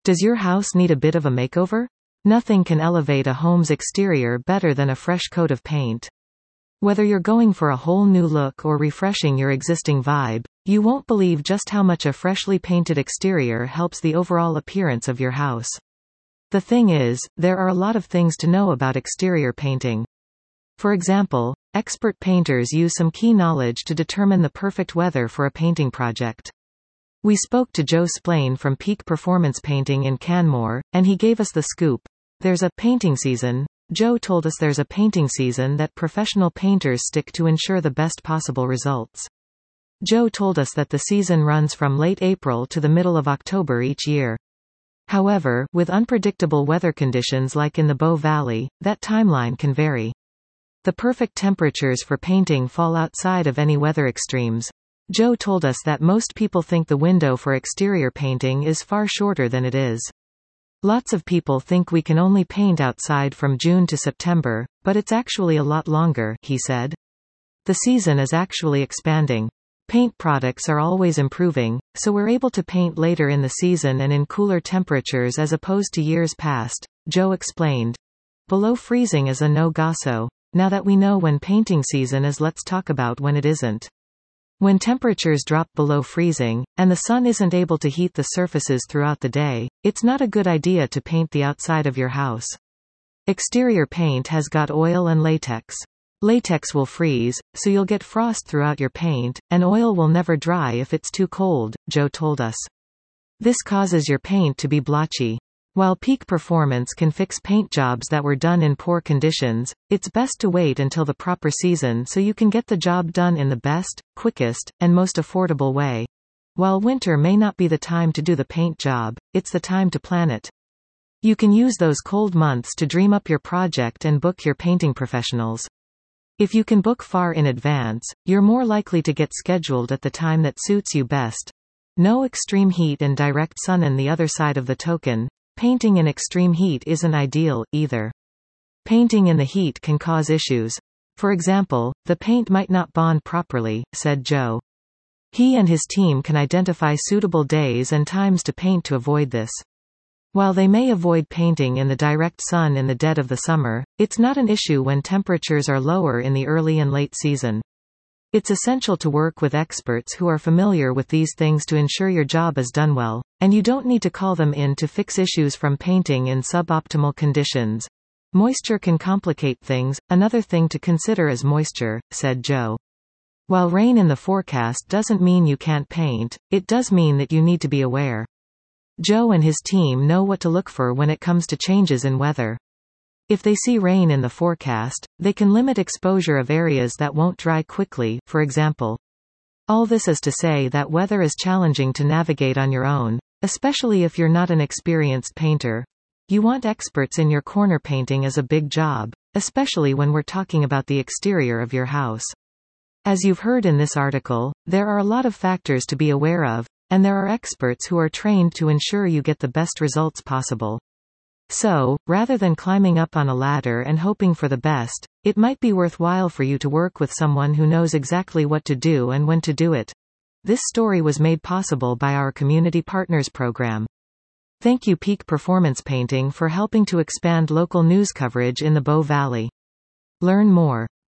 Does your house need a bit of a makeover? Nothing can elevate a home's exterior better than a fresh coat of paint. Whether you're going for a whole new look or refreshing your existing vibe, you won't believe just how much a freshly painted exterior helps the overall appearance of your house. The thing is, there are a lot of things to know about exterior painting. For example, expert painters use some key knowledge to determine the perfect weather for a painting project. We spoke to Joe Splain from Peak Performance Painting in Canmore, and he gave us the scoop. There's a painting season. Joe told us there's a painting season that professional painters stick to ensure the best possible results. Joe told us that the season runs from late April to the middle of October each year. However, with unpredictable weather conditions like in the Bow Valley, that timeline can vary. The perfect temperatures for painting fall outside of any weather extremes. Joe told us that most people think the window for exterior painting is far shorter than it is. Lots of people think we can only paint outside from June to September, but it's actually a lot longer, he said. The season is actually expanding. Paint products are always improving, so we're able to paint later in the season and in cooler temperatures as opposed to years past, Joe explained. Below freezing is a no-go. Now that we know when painting season is, let's talk about when it isn't. When temperatures drop below freezing, and the sun isn't able to heat the surfaces throughout the day, it's not a good idea to paint the outside of your house. Exterior paint has got oil and latex. Latex will freeze, so you'll get frost throughout your paint, and oil will never dry if it's too cold, Joe told us. This causes your paint to be blotchy. While Peak Performance can fix paint jobs that were done in poor conditions, it's best to wait until the proper season so you can get the job done in the best, quickest, and most affordable way. While winter may not be the time to do the paint job, it's the time to plan it. You can use those cold months to dream up your project and book your painting professionals. If you can book far in advance, you're more likely to get scheduled at the time that suits you best. No extreme heat and direct sun. On the other side of the token, painting in extreme heat isn't ideal, either. Painting in the heat can cause issues. For example, the paint might not bond properly, said Joe. He and his team can identify suitable days and times to paint to avoid this. While they may avoid painting in the direct sun in the dead of the summer, it's not an issue when temperatures are lower in the early and late season. It's essential to work with experts who are familiar with these things to ensure your job is done well, and you don't need to call them in to fix issues from painting in suboptimal conditions. Moisture can complicate things. Another thing to consider is moisture, said Joe. While rain in the forecast doesn't mean you can't paint, it does mean that you need to be aware. Joe and his team know what to look for when it comes to changes in weather. If they see rain in the forecast, they can limit exposure of areas that won't dry quickly, for example. All this is to say that weather is challenging to navigate on your own, especially if you're not an experienced painter. You want experts in your corner. Painting is a big job, especially when we're talking about the exterior of your house. As you've heard in this article, there are a lot of factors to be aware of, and there are experts who are trained to ensure you get the best results possible. So, rather than climbing up on a ladder and hoping for the best, it might be worthwhile for you to work with someone who knows exactly what to do and when to do it. This story was made possible by our Community Partners program. Thank you Peak Performance Painting for helping to expand local news coverage in the Bow Valley. Learn more